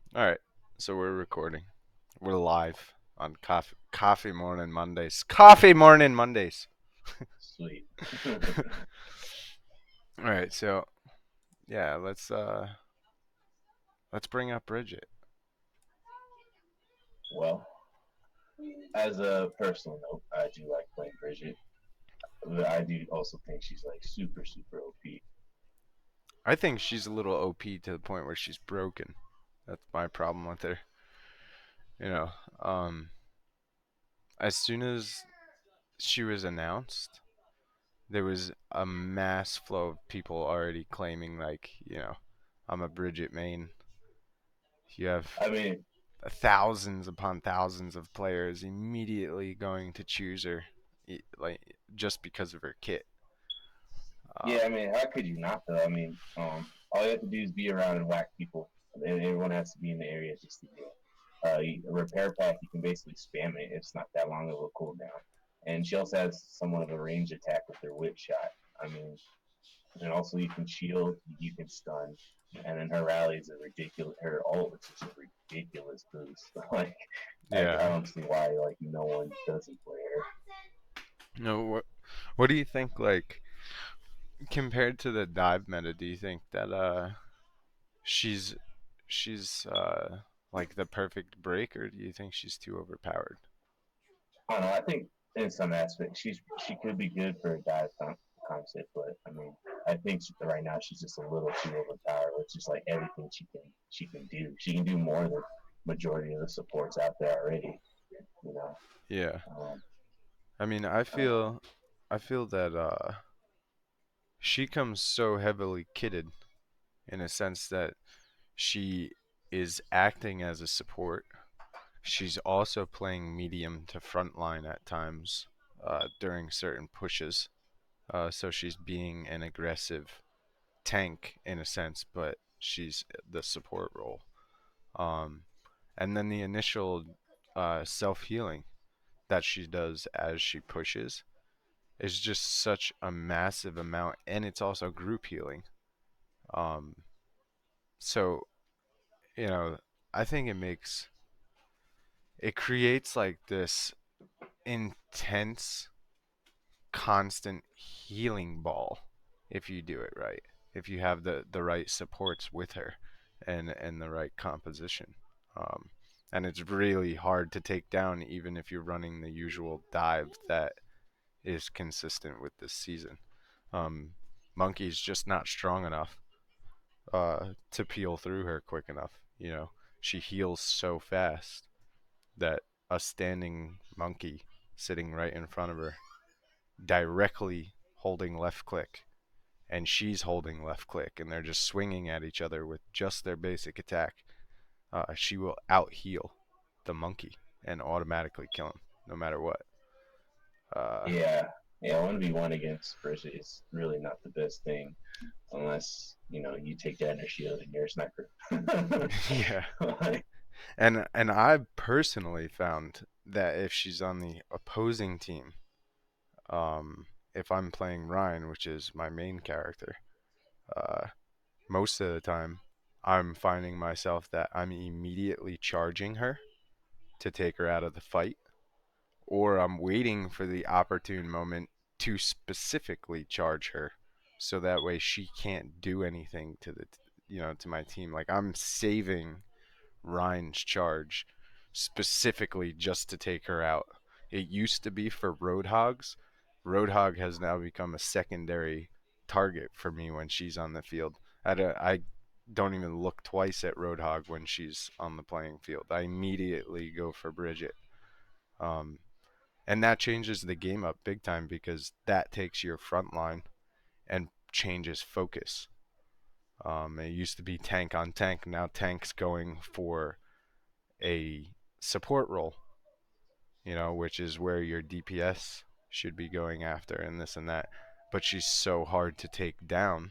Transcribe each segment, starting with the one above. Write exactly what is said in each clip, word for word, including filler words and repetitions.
All right, so we're recording. We're live on Coffee Coffee Morning Mondays. Coffee Morning Mondays. Sweet. All right, so yeah, let's uh let's bring up Bridget. Well, as a personal note, I do like playing Bridget, but I do also think she's like super, super O P. I think she's a little O P to the point where she's broken. That's my problem with her. You know, um, as soon as she was announced, there was a mass flow of people already claiming like, you know, I'm a Bridget main. You have I mean, thousands upon thousands of players immediately going to choose her, like just because of her kit. yeah, Um, I mean, how could you not though? I mean, um, all you have to do is be around and whack people, and everyone has to be in the area just to do it. Uh, a repair pack, you can basically spam it. It's not that long of a cooldown, and she also has somewhat of a range attack with her whip shot. I mean, and also you can shield, you can stun, and then her rally is a ridiculous. Her ult is just a ridiculous boost. like, like I yeah. don't see why like no one doesn't play her. No, what what do you think? Like compared to the dive meta, do you think that uh she's she's uh like the perfect break, or do you think she's too overpowered? I don't know. I think in some aspects she's she could be good for a dive con- concept, but I mean, I think she, right now she's just a little too overpowered. It's just like everything she can she can do. She can do more than majority of the supports out there already. You know. Yeah. Um, I mean, I I don't know. feel I feel that uh she comes so heavily kitted in a sense that she is acting as a support. She's also playing medium to frontline at times uh, during certain pushes. Uh, so she's being an aggressive tank in a sense, but she's the support role. Um, and then the initial uh, self healing that she does as she pushes is just such a massive amount, and it's also group healing. Um, so you know, I think it makes it creates like this intense constant healing ball if you do it right. If you have the the right supports with her and and the right composition. Um, and it's really hard to take down even if you're running the usual dive that is consistent with this season. Um, Monkey's just not strong enough uh, to peel through her quick enough. You know, she heals so fast that a standing monkey sitting right in front of her, directly holding left click, and she's holding left click, and they're just swinging at each other with just their basic attack. Uh, she will out heal the monkey and automatically kill him, no matter what. Uh, Yeah, yeah, one v one against Bridget is really not the best thing unless you know you take down her shield and you're a sniper. yeah, like, and and I personally found that if she's on the opposing team, um, if I'm playing Ryan, which is my main character, uh, most of the time, I'm finding myself that I'm immediately charging her to take her out of the fight, or I'm waiting for the opportune moment to specifically charge her, so that way she can't do anything to the, you know, to my team. Like I'm saving Ryan's charge specifically just to take her out. It used to be for Roadhogs. Roadhog has now become a secondary target for me when she's on the field. I don't, I don't even look twice at Roadhog when she's on the playing field. I immediately go for Bridget. Um, and that changes the game up big time because that takes your front line and changes focus. Um, it used to be tank on tank. Now tank's going for a support role, you know, which is where your D P S should be going after and this and that. But she's so hard to take down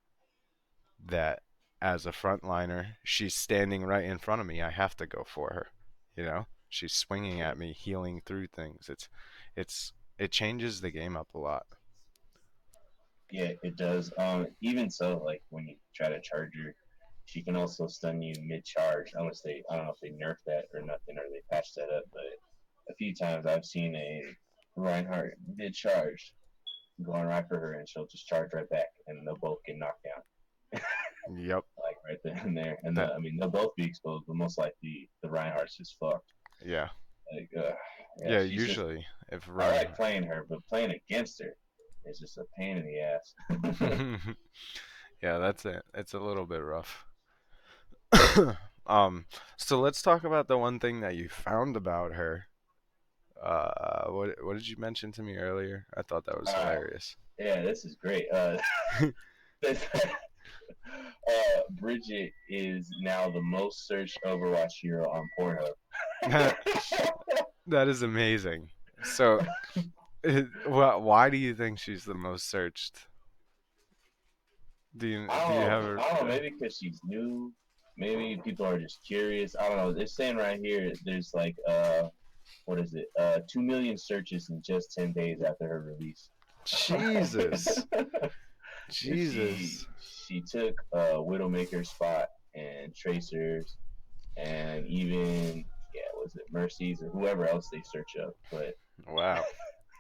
that as a frontliner, she's standing right in front of me. I have to go for her, you know? She's swinging at me, healing through things. It's it's it changes the game up a lot. yeah, it does. Um, even so, like when you try to charge her, She can also stun you mid charge. Unless they, I don't know if they nerfed that or nothing, or they patched that up. But a few times I've seen a Reinhardt mid charge going right for her, and she'll just charge right back, and they'll both get knocked down. Yep. Like right then and there. And That. the, I mean, they'll both be exposed, but most likely the Reinhardt's just fucked. Yeah. Like, uh, yeah, Yeah. she's just. Usually, if I Ryan. like playing her, but playing against her is just a pain in the ass. Yeah, that's it. It's a little bit rough. um. So let's talk about the one thing that you found about her. Uh, what what did you mention to me earlier? I thought that was All right, hilarious. yeah, this is great. Uh, uh, Bridget is now the most searched Overwatch hero on Pornhub. That is amazing. So, wh- why do you think she's the most searched? Do you I do don't you know. have a? I don't know. Maybe because she's new. Maybe people are just curious. I don't know. They're saying right here there's like uh, what is it? Uh, two million searches in just ten days after her release. Jesus, she Jesus. she took uh, Widowmaker's spot and Tracers and even yeah, was it Mercies or whoever else they search up. But Wow.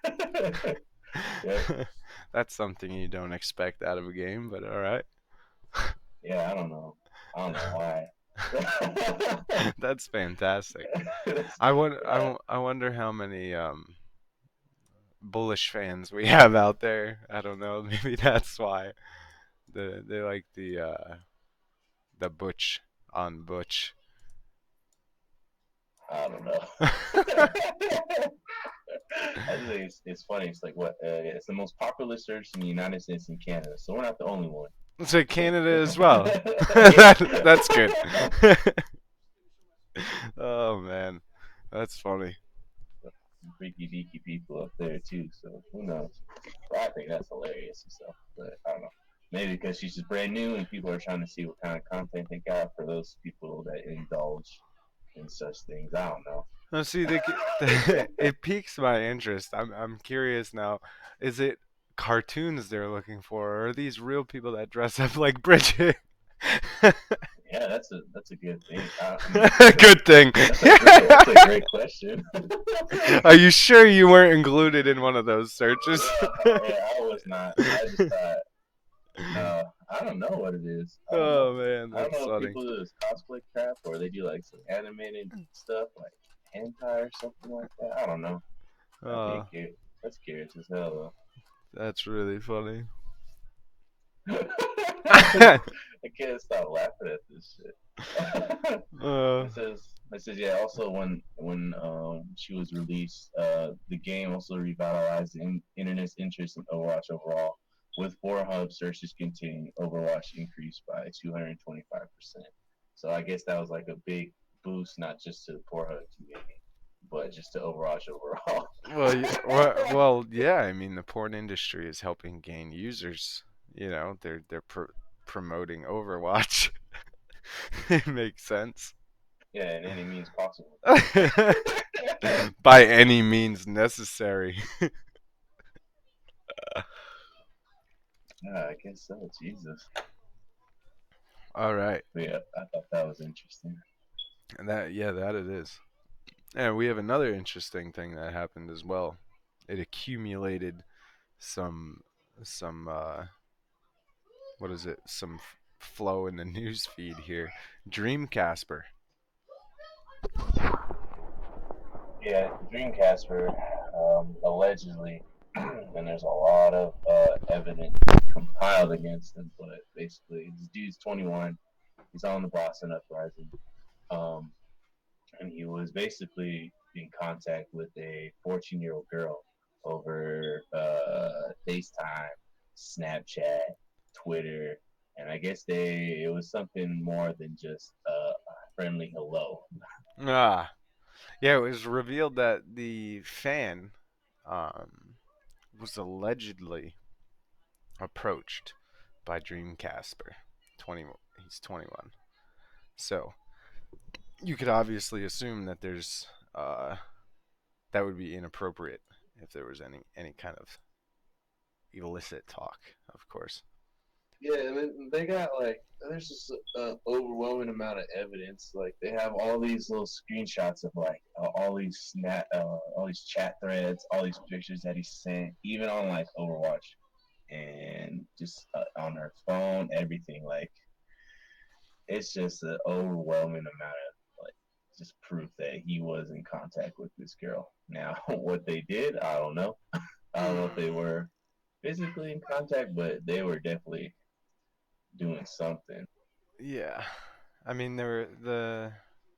yep, That's something you don't expect out of a game, but all right. yeah, I don't know. I don't know why. That's fantastic. That's- I wonder, I, yeah, wo- I wonder how many um bullish fans we have out there. I don't know. Maybe that's why the they like the uh the Butch on Butch. I don't know. I just think it's, it's funny. It's like what uh, it's the most popular search in the United States and Canada, so we're not the only one. So So Canada as well. yeah, that, that's good. Oh man, that's funny. some freaky deaky people up there too. So who knows? But I think that's hilarious and stuff. But I don't know. Maybe because she's just brand new and people are trying to see what kind of content they got for those people that indulge in such things. I don't know. Now, see, the, the, it piques my interest. I'm I'm curious now. Is it cartoons they're looking for, or are these real people that dress up like Bridget? Yeah, that's a that's a good thing. I, I mean, that's a Good thing. that's a great that's a great question. Are you sure you weren't included in one of those searches? uh, yeah, I was not. I just thought, no, I don't know what it is. I don't know. Oh man, I don't that's know if funny. people do this cosplay crap or they do like some animated stuff like hentai or something like that. I don't know. I think Oh, it, that's curious as hell that's really funny. though. I can't stop laughing at this shit. uh, It says it says yeah. Also, when when um, she was released, uh, the game also revitalized the in- internet's interest in Overwatch overall. With four hub searches continuing, Overwatch increased by two hundred twenty-five percent. So I guess that was like a big boost, not just to the Pornhub community, but just to Overwatch overall. well, y- well, well, yeah. I mean, the porn industry is helping gain users. You know, they're they're pr- promoting Overwatch. It makes sense. Yeah, in any means possible. By any means necessary. Yeah, I guess so. Jesus. All right. But yeah, I thought that was interesting. And that yeah, that it is. And we have another interesting thing that happened as well. It accumulated some some uh what is it? Some f- flow in the news feed here. Dream Casper. Yeah, Dreamcast um, allegedly, and there's a lot of uh, evidence compiled against him. But basically, this dude's twenty-one. He's on the Boston Uprising, um, and he was basically in contact with a fourteen-year-old girl over uh, FaceTime, Snapchat, Twitter, and I guess they it was something more than just uh, a friendly hello. Ah. Yeah, it was revealed that the fan um was allegedly approached by Dream Casper. twenty he's twenty-one. So, you could obviously assume that there's uh that would be inappropriate if there was any any kind of illicit talk, of course. Yeah, and then they got like there's just an overwhelming amount of evidence. Like they have all these little screenshots of like uh, all these snap, uh, all these chat threads, all these pictures that he sent, even on like Overwatch, and just uh, on her phone, everything. Like it's just an overwhelming amount of like just proof that he was in contact with this girl. Now, what they did, I don't know. I don't know if they were physically in contact, but they were definitely doing something. Yeah. I mean, there the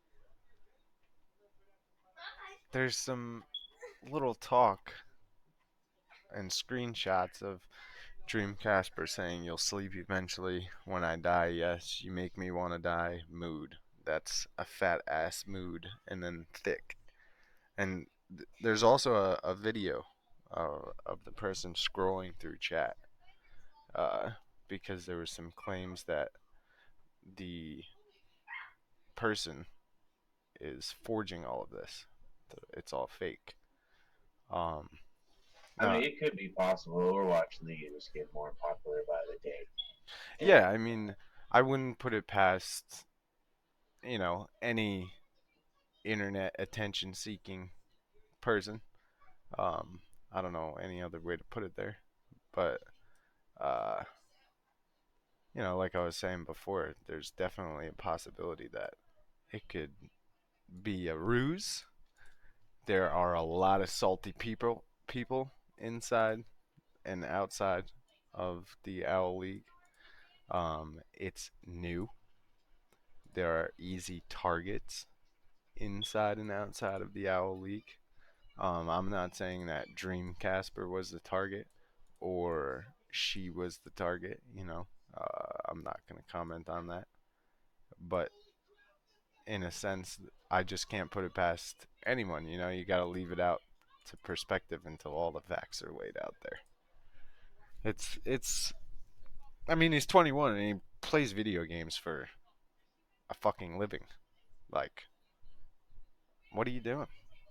there's some little talk and screenshots of Dream Casper saying you'll sleep eventually when I die. Yes, you make me want to die. Mood. That's a fat ass mood, and then thick. And th- there's also a, a video uh, of the person scrolling through chat uh, because there were some claims that the person is forging all of this. It's all fake. Um, I now, mean, it could be possible. Overwatch League is just getting more popular by the day, yeah, and I mean, I wouldn't put it past, you know, any internet attention seeking person. Um, I don't know any other way to put it there, but uh, you know, like I was saying before, there's definitely a possibility that it could be a ruse. There are a lot of salty people people inside and outside of the Owl League. Um, it's new. There are easy targets inside and outside of the Owl League. Um, I'm not saying that Dream Casper was the target or she was the target. You know, uh, I'm not going to comment on that. But in a sense, I just can't put it past anyone. You know, you got to leave it out to perspective until all the facts are laid out there. It's it's. I mean, he's twenty-one and he plays video games for a fucking living. Like, what are you doing?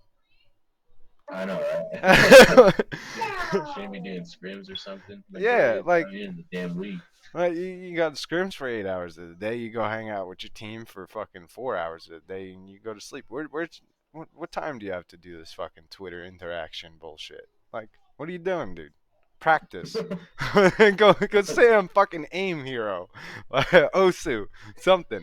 I know, right? Yeah, Shouldn't be doing scrims or something majority of the like time. You're in the damn league. Right, you, you got scrims for eight hours of the day. You go hang out with your team for fucking four hours a day, and you go to sleep. Where, where's, what, what time do you have to do this fucking Twitter interaction bullshit? Like, what are you doing, dude? Practice. go, go say I'm fucking aim hero, Osu, something.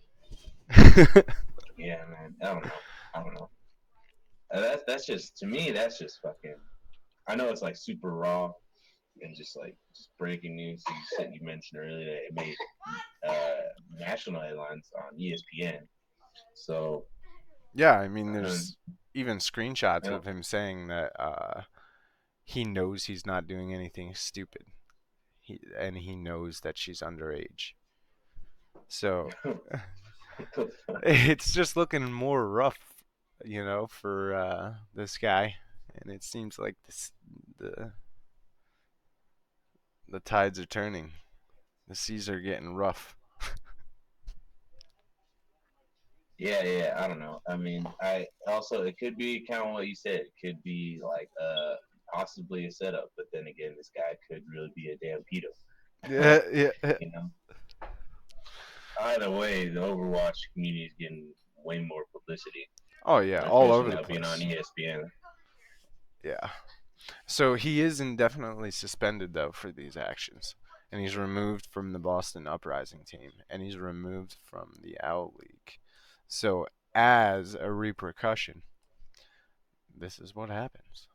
Yeah, man. I don't know. I don't know. Uh, that's that's just to me. That's just fucking. I know it's like super raw and just like just breaking news. You said you mentioned earlier that it made uh, national headlines on E S P N. So Yeah, I mean, um, there's even screenshots you know, of him saying that uh, he knows he's not doing anything stupid. He and he knows that she's underage. So it's just looking more rough, you know, for uh, this guy, and it seems like this, the the tides are turning. The seas are getting rough. yeah, yeah. I don't know. I mean, I also it could be kind of what you said. It could be like uh possibly a setup, but then again, this guy could really be a damn pedo. Yeah, yeah. you know. Either way, the Overwatch community is getting way more publicity, Oh yeah, all especially over the now being on place. E S P N. Yeah. So he is indefinitely suspended though for these actions, and he's removed from the Boston Uprising team, and he's removed from the Owl League. So as a repercussion, this is what happens.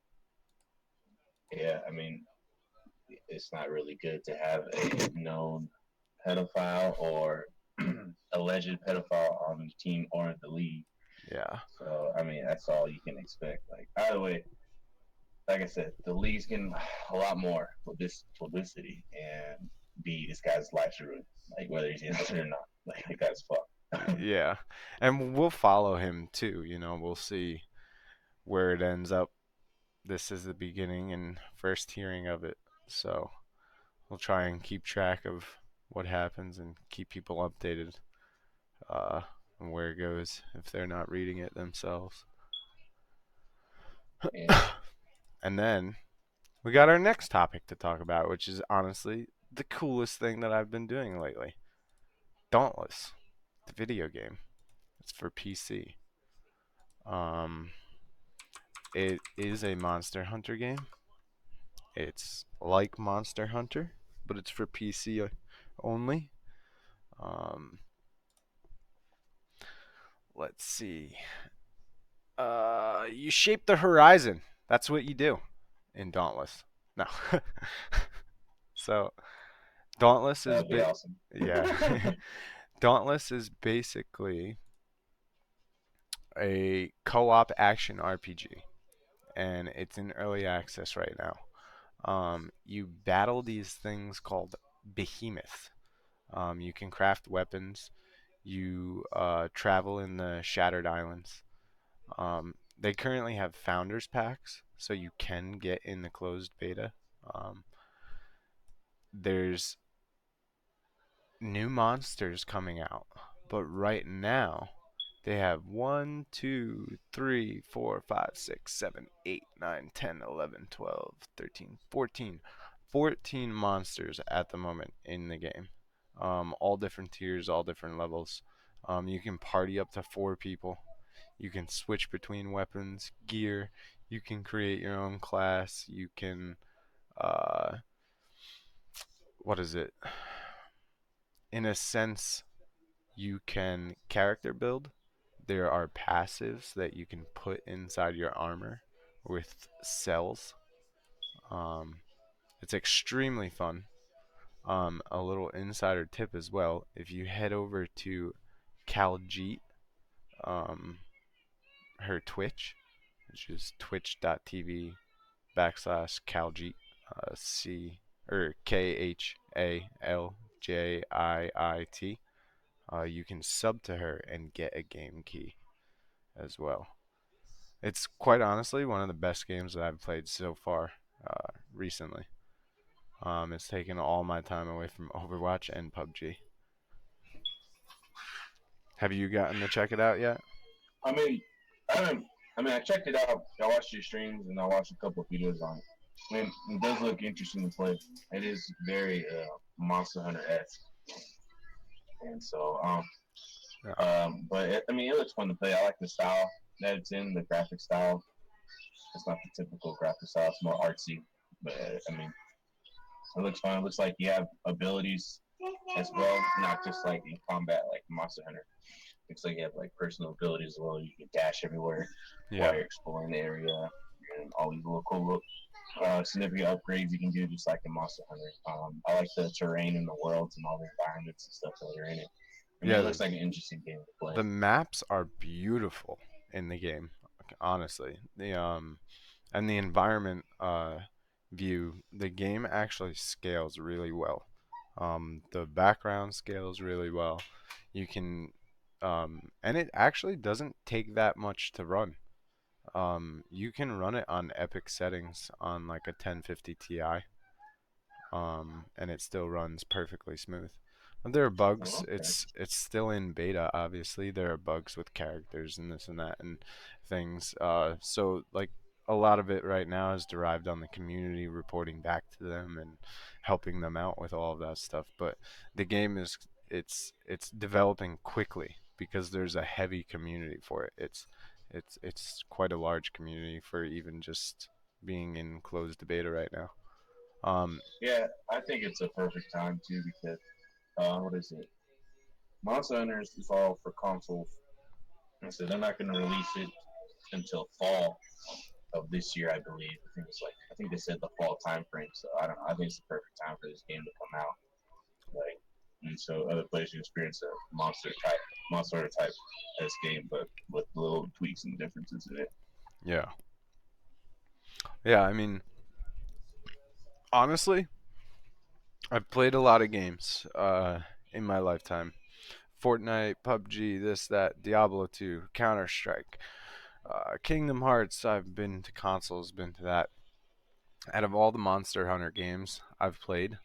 Yeah, I mean, it's not really good to have a known pedophile or alleged pedophile on the team or in the league. Yeah. So, I mean, that's all you can expect. Like, either way, like I said, the league's getting a lot more with this publicity, and B, this guy's life's ruined. Like, whether he's innocent or not. Like, the guy's fucked. Yeah. And we'll follow him too, you know, we'll see where it ends up. This is the beginning and first hearing of it. So we'll try and keep track of what happens and keep people updated uh, on where it goes if they're not reading it themselves. yeah. And then we got our next topic to talk about, which is honestly the coolest thing that I've been doing lately. Dauntless, the video game. It's for P C. Um, it is a Monster Hunter game. It's like Monster Hunter, but it's for P C only. Um, let's see. Uh, you shape the horizon. That's what you do in Dauntless. No. So Dauntless is That'd be bit. awesome. Yeah. Dauntless is basically a co-op action R P G, and it's in early access right now. Um, you battle these things called behemoths. Um, you can craft weapons. You uh, travel in the Shattered Islands. Um, they currently have founders packs, so you can get in the closed beta. Um, there's new monsters coming out, but right now they have one, two, three, four, five, six, seven, eight, nine, ten, eleven, twelve, thirteen, fourteen, fourteen monsters at the moment in the game. Um, all different tiers, all different levels. Um, you can party up to four people. You can switch between weapons, gear. You can create your own class. You can, uh, what is it? In a sense, you can character build. There are passives that you can put inside your armor with cells. Um, it's extremely fun. Um, a little insider tip as well: if you head over to Caljeet, um, her Twitch, which is twitch.tv backslash Caljeet, uh, C or K H A L J I I T. Uh, you can sub to her and get a game key as well. It's quite honestly one of the best games that I've played so far uh, recently. Um, it's taken all my time away from Overwatch and P U B G. Have you gotten to check it out yet? I mean, I don't. I mean, I checked it out. I watched your streams and I watched a couple of videos on it. I mean, it does look interesting to play. It is very uh, Monster Hunter esque, and so um, Yeah. um, but it, I mean, it looks fun to play. I like the style that it's in, the graphic style. It's not the typical graphic style; it's more artsy. But I mean, it looks fun. It looks like you have abilities as well, not just like in combat like Monster Hunter. Looks like you have like personal abilities as well. You can dash everywhere while Yeah. you're exploring the area, and all these little cool uh, significant upgrades you can do just like in Monster Hunter. Um, I like the terrain and the worlds and all the environments and stuff that are in it. I mean, Yeah, it the, looks like an interesting game to play. the maps are beautiful in the game, honestly. The um and the environment uh view, the game actually scales really well. Um, the background scales really well. You can um and it actually doesn't take that much to run. Um, you can run it on epic settings on like a ten fifty Ti, um, and it still runs perfectly smooth. And there are Oh, bugs. okay. It's it's still in beta, obviously. There are bugs with characters and this and that and things. Uh, so like a lot of it right now is derived on the community reporting back to them and helping them out with all of that stuff. But the game is it's it's developing quickly because there's a heavy community for it. It's it's it's quite a large community for even just being in closed beta right now. Um, Yeah, I think it's a perfect time too because uh, what is it? Monster Hunter is all for consoles, and so they're not going to release it until fall of this year, I believe. I think it's like I think they said the fall time frame. So I don't know. I think it's the perfect time for this game to come out. Like, and so other players can experience a monster type, monster type as game, but with little tweaks and differences in it. yeah. Yeah, I mean, honestly, I've played a lot of games uh, in my lifetime. Fortnite, P U B G, this, that, Diablo two, Counter Strike, uh, Kingdom Hearts. I've been to consoles, been to that. Out of all the Monster Hunter games I've played,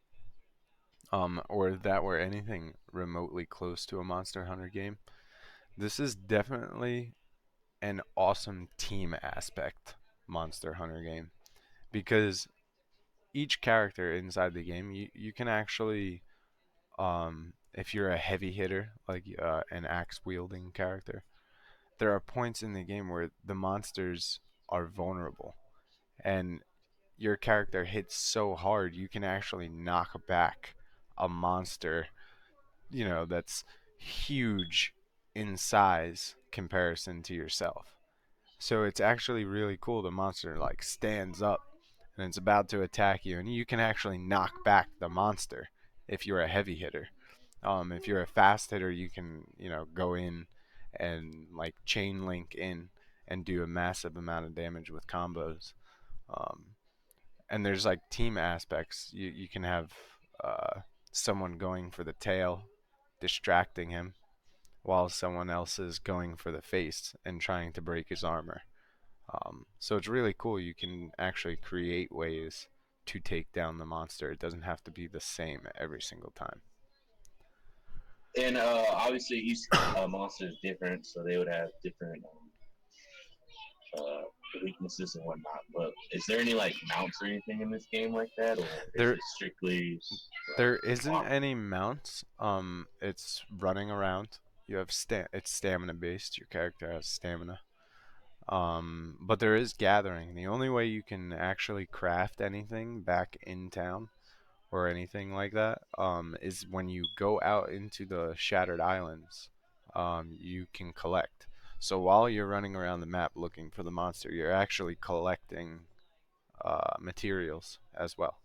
um, or that were anything remotely close to a Monster Hunter game, this is definitely an awesome team aspect Monster Hunter game because each character inside the game, you you can actually, um, if you're a heavy hitter, like uh, an axe wielding character, there are points in the game where the monsters are vulnerable, and your character hits so hard you can actually knock back a monster, you know, that's huge in size comparison to yourself. So it's actually really cool. The monster like stands up and it's about to attack you, and you can actually knock back the monster if you're a heavy hitter. Um, if you're a fast hitter, you can, you know, go in and like chain link in and do a massive amount of damage with combos. Um, and there's like team aspects. You you can have uh, someone going for the tail, distracting him, while someone else is going for the face and trying to break his armor. Um, so it's really cool. You can actually create ways to take down the monster. It doesn't have to be the same every single time. And uh, obviously, each uh, monster is different, so they would have different um, uh, weaknesses and whatnot. But is there any like mounts or anything in this game like that, or is There it strictly there uh, isn't armor? any mounts. Um, it's running around. You have sta- it's stamina based. Your character has stamina. Um, but there is gathering. The only way you can actually craft anything back in town or anything like that, um, is when you go out into the Shattered Islands. Um, you can collect. So while you're running around the map looking for the monster, you're actually collecting uh, materials as well.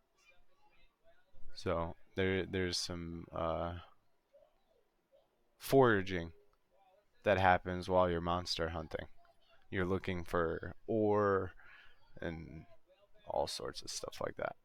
So there there's some uh, foraging that happens while you're monster hunting. You're looking for ore and all sorts of stuff like that.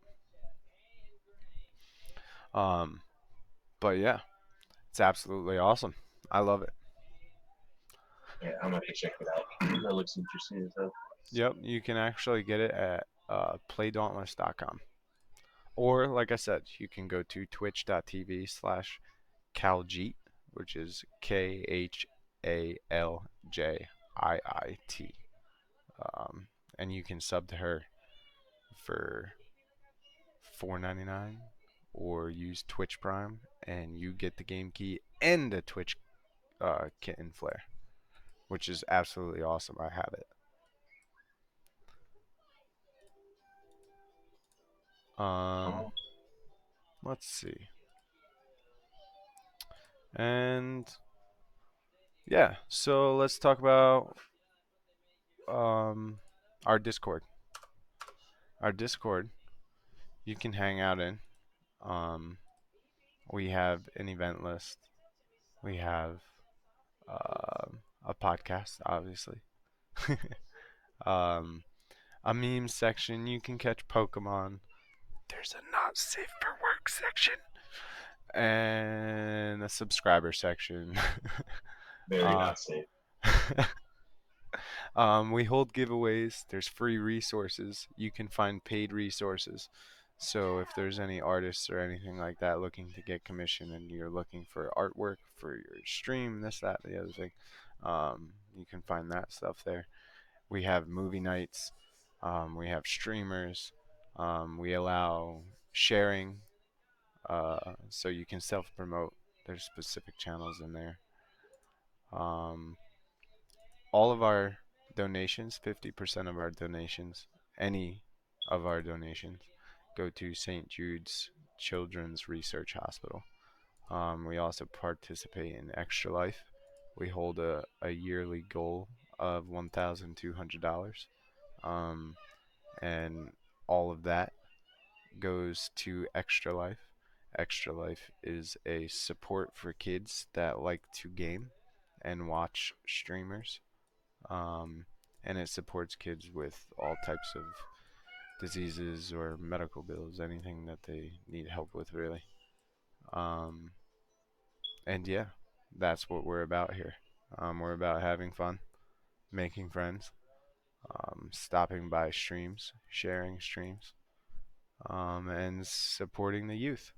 Um, but yeah, it's absolutely awesome. I love it. Yeah, I'm gonna check it out. That looks interesting as hell. Yep, you can actually get it at uh, play dauntless dot com. Or, like I said, you can go to twitch.tv slash Khaljit, which is K H A L J I I T. Um, and you can sub to her for four ninety-nine or use Twitch Prime, and you get the game key and a Twitch uh, kitten flare, which is absolutely awesome. I have it. Um, Oh, let's see. And yeah, so let's talk about um, our Discord. Our Discord, you can hang out in. Um, we have an event list. We have uh, a podcast, obviously. um, a meme section. You can catch Pokemon. There's a not safe for work section. And a subscriber section. very uh, not safe. um, we hold giveaways. There's free resources. You can find paid resources. So if there's any artists or anything like that looking to get commission and you're looking for artwork for your stream, this, that, the other thing, um, you can find that stuff there. We have movie nights. Um, we have streamers. Um, we allow sharing, uh, so you can self promote. There's specific channels in there. Um, all of our donations, fifty percent of our donations, any of our donations, go to Saint Jude's Children's Research Hospital. Um, we also participate in Extra Life. We hold a, a yearly goal of one thousand two hundred dollars. Um, and all of that goes to Extra Life. Extra Life is a support for kids that like to game and watch streamers. Um, and it supports kids with all types of diseases or medical bills, anything that they need help with, really. Um, and yeah, that's what we're about here. Um, we're about having fun, making friends, um, stopping by streams, sharing streams, um, and supporting the youth.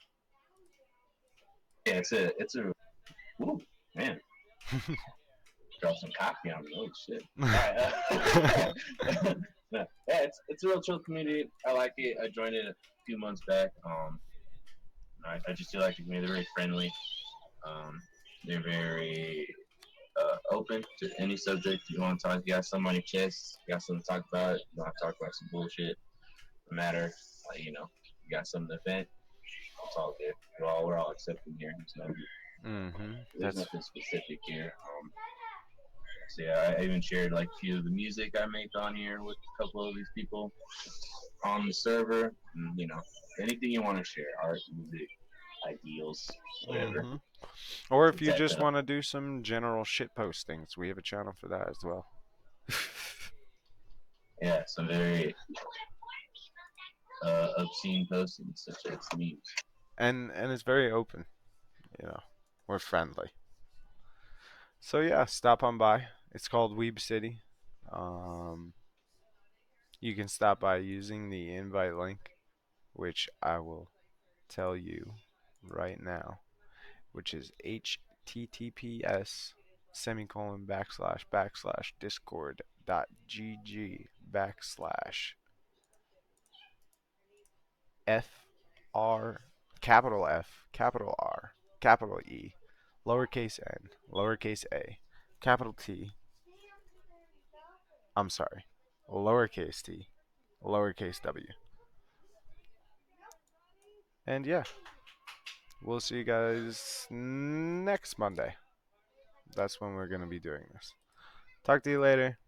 Yeah, it's a it's a ooh, man. drop some coffee on me. Oh shit! All right, uh, no, yeah, it's it's a real chill community. I like it. I joined it a few months back. Um, I, I just feel like the community. They're very friendly. Um, they're very uh, open to any subject you want to talk. You got something on your chest. You got something to talk about. You don't have to talk about some bullshit. No matter, like, you know, you got something to vent. It's all good. We're all we're all accepting here. There's, no, Mm-hmm. there's That's nothing specific here. Um, so yeah, I even shared like a few of the music I make on here with a couple of these people on the server. And, you know, anything you want to share, art, music, ideals, whatever. mm-hmm. Or if It's you at just the want to do some general shit postings, we have a channel for that as well. yeah, some very uh, obscene postings such as memes. and and it's very open, you know. We're friendly. So yeah, stop on by. It's called Weeb City. Um, you can stop by using the invite link, which I will tell you right now, which is https semicolon backslash backslash discord dot gg backslash f r capital F capital R capital E lowercase n lowercase a capital T, I'm sorry, lowercase t lowercase w. And yeah, we'll see you guys next Monday. That's when we're going to be doing this. Talk to you later.